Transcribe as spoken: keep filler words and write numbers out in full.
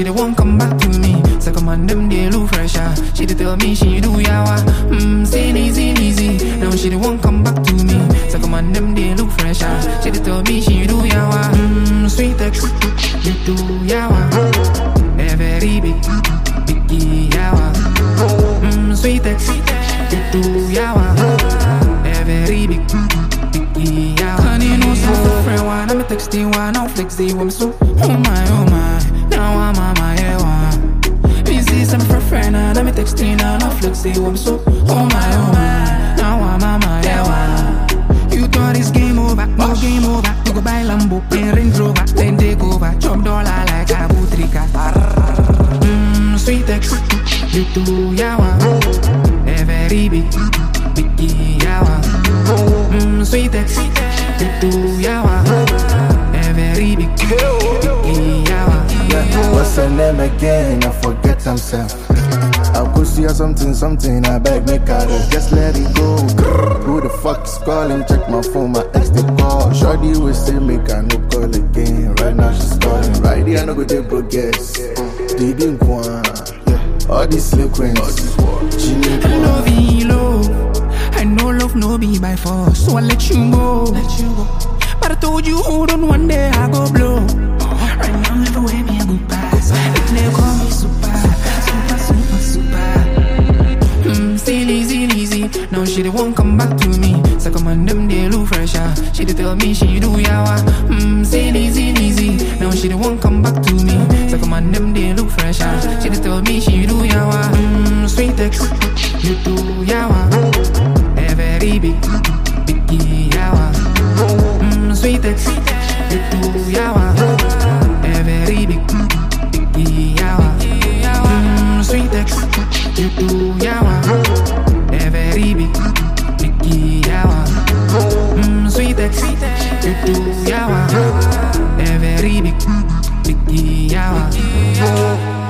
she the one come back to me. So come on, them they look fresher. She the tell me she do yawa. Mmm, say easy, easy. Now she the one come back to me. So come on, them they look fresher. She the tell me she do yawa. Mmm, sweet ex, you do yawa. A very big, biggie yawa. Mmm, sweet ex, you do yawa. A very big, biggie yawa. Honey, no so friend one, I'm a texting one, I'm flexing one so. Oh my, oh my, now I'm on my hair one. Busy some for friend and I'm a texting and I'm flexing one so. Oh my, oh my, now I'm on my hair one. You thought it's game over, no game over. You go buy Lambo, pay Range Rover, then take over. Chop dollar like a butrika. Mmm, sweet ex, you do yawa. A very big, biggie yawa. Mmm, sweet ex, you do yawa. A very big, biggie yawa. What's her name again? I forget himself. I could see her something, something, I beg make her rest. Just let it go. Who the fuck is calling? Check my phone, my ex they call. Shorty will say make her no call again. Right now she's calling. Right here I no go take progress. Didn't want all these slip queens. She need I love you, love. I know love no be by force, so I let you go. Let you go. But I told you hold on, one day I go blow. Right now never way me I go pass. If they call me super, super, super, super. Hmm, still easy, easy. Now she the one come back to me. So come on, them they look fresher. She the tell me she do yawa. Hmm, still easy, easy. Now she the one come back to me. So come on, them they look fresher. She the tell me she do yawa. Hmm, sweet ex, you do yawa. A very big, biggie yawa. Hmm, sweet ex, you do yawa. A very big, biggie yawa. Mmm, sweet ex, you do yawa. A very big, biggie yawa. Mmm, sweet ex, you do yawa. A very big, biggie yawa.